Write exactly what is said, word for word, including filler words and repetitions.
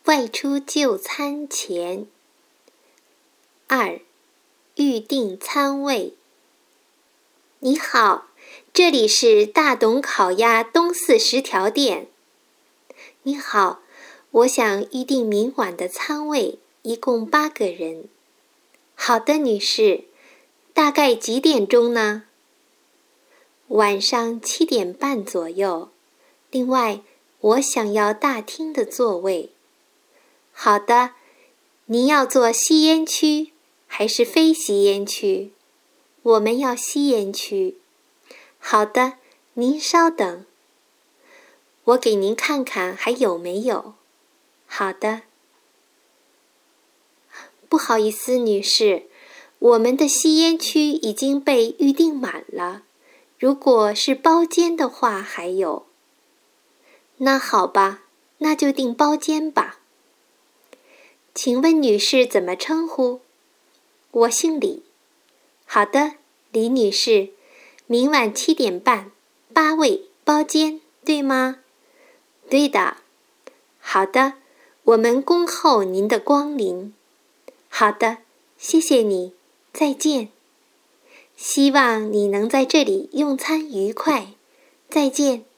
外出就餐前。二、预订餐位。你好，这里是大董烤鸭东四十条店。你好，我想预订明晚的餐位，一共八个人。好的，女士，大概几点钟呢？晚上七点半左右。另外，我想要大厅的座位。好的，您要坐吸烟区还是非吸烟区？我们要吸烟区。好的，您稍等。我给您看看还有没有。好的。不好意思，女士，我们的吸烟区已经被预订满了。如果是包间的话还有。那好吧，那就订包间吧。请问女士怎么称呼？我姓李。好的，李女士，明晚七点半，八位包间，对吗？对的。好的，我们恭候您的光临。好的，谢谢你，再见。希望你能在这里用餐愉快，再见。